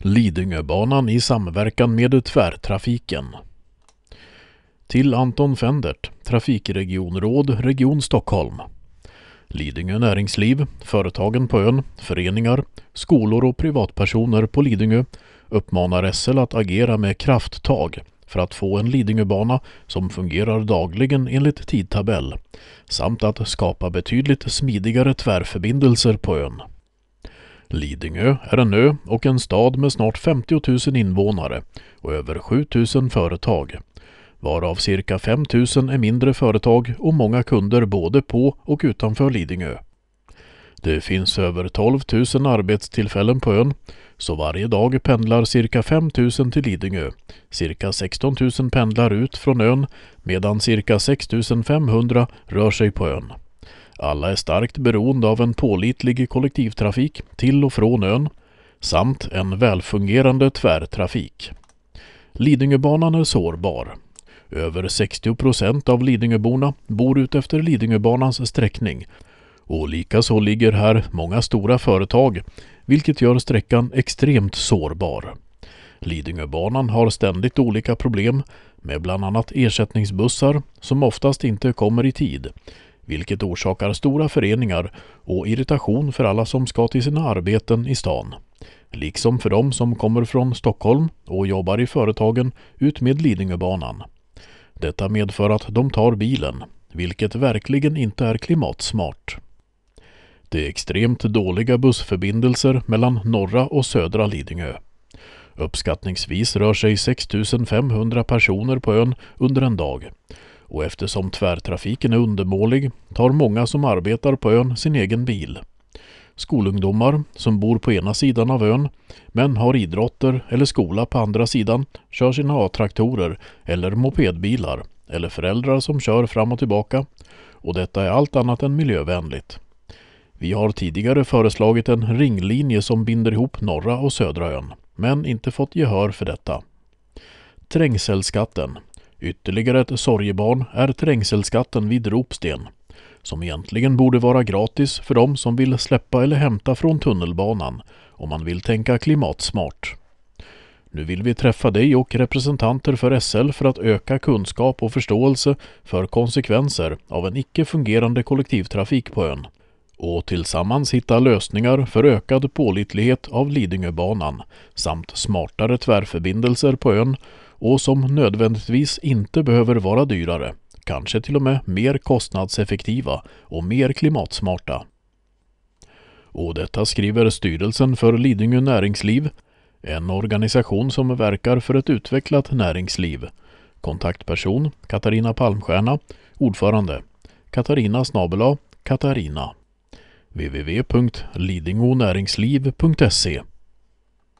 Lidingöbanan i samverkan med tvärtrafiken. Till Anton Fendert, trafikregionråd, Region Stockholm. Lidingö näringsliv, företagen på ön, föreningar, skolor och privatpersoner på Lidingö uppmanar SL att agera med krafttag för att få en Lidingöbana som fungerar dagligen enligt tidtabell samt att skapa betydligt smidigare tvärförbindelser på ön. Lidingö är en ö och en stad med snart 50 000 invånare och över 7 000 företag, varav cirka 5 000 är mindre företag och många kunder både på och utanför Lidingö. Det finns över 12 000 arbetstillfällen på ön, så varje dag pendlar cirka 5 000 till Lidingö. Cirka 16 000 pendlar ut från ön medan cirka 6 500 rör sig på ön. Alla är starkt beroende av en pålitlig kollektivtrafik till och från ön samt en välfungerande tvärtrafik. Lidingöbanan är sårbar. Över 60% av Lidingöborna bor utefter Lidingöbanans sträckning och likaså ligger här många stora företag, vilket gör sträckan extremt sårbar. Lidingöbanan har ständigt olika problem med bland annat ersättningsbussar som oftast inte kommer i tid, vilket orsakar stora föreningar och irritation för alla som ska till sina arbeten i stan, liksom för dem som kommer från Stockholm och jobbar i företagen ut med Lidingöbanan. Detta medför att de tar bilen, vilket verkligen inte är klimatsmart. Det är extremt dåliga bussförbindelser mellan norra och södra Lidingö. Uppskattningsvis rör sig 6 500 personer på ön under en dag. Och eftersom tvärtrafiken är undermålig tar många som arbetar på ön sin egen bil. Skolungdomar som bor på ena sidan av ön men har idrotter eller skola på andra sidan kör sina A-traktorer eller mopedbilar eller föräldrar som kör fram och tillbaka, och detta är allt annat än miljövänligt. Vi har tidigare föreslagit en ringlinje som binder ihop norra och södra ön, men inte fått gehör för detta. Trängselskatten. Ytterligare ett sorgebarn är trängselskatten vid Ropsten, som egentligen borde vara gratis för dem som vill släppa eller hämta från tunnelbanan om man vill tänka klimatsmart. Nu vill vi träffa dig och representanter för SL för att öka kunskap och förståelse för konsekvenser av en icke-fungerande kollektivtrafik på ön och tillsammans hitta lösningar för ökad pålitlighet av Lidingöbanan samt smartare tvärförbindelser på ön och som nödvändigtvis inte behöver vara dyrare, kanske till och med mer kostnadseffektiva och mer klimatsmarta. Och detta skriver styrelsen för Lidingö näringsliv, en organisation som verkar för ett utvecklat näringsliv. Kontaktperson Katarina Palmstierna, ordförande Katarina @Katarina. www.lidingonäringsliv.se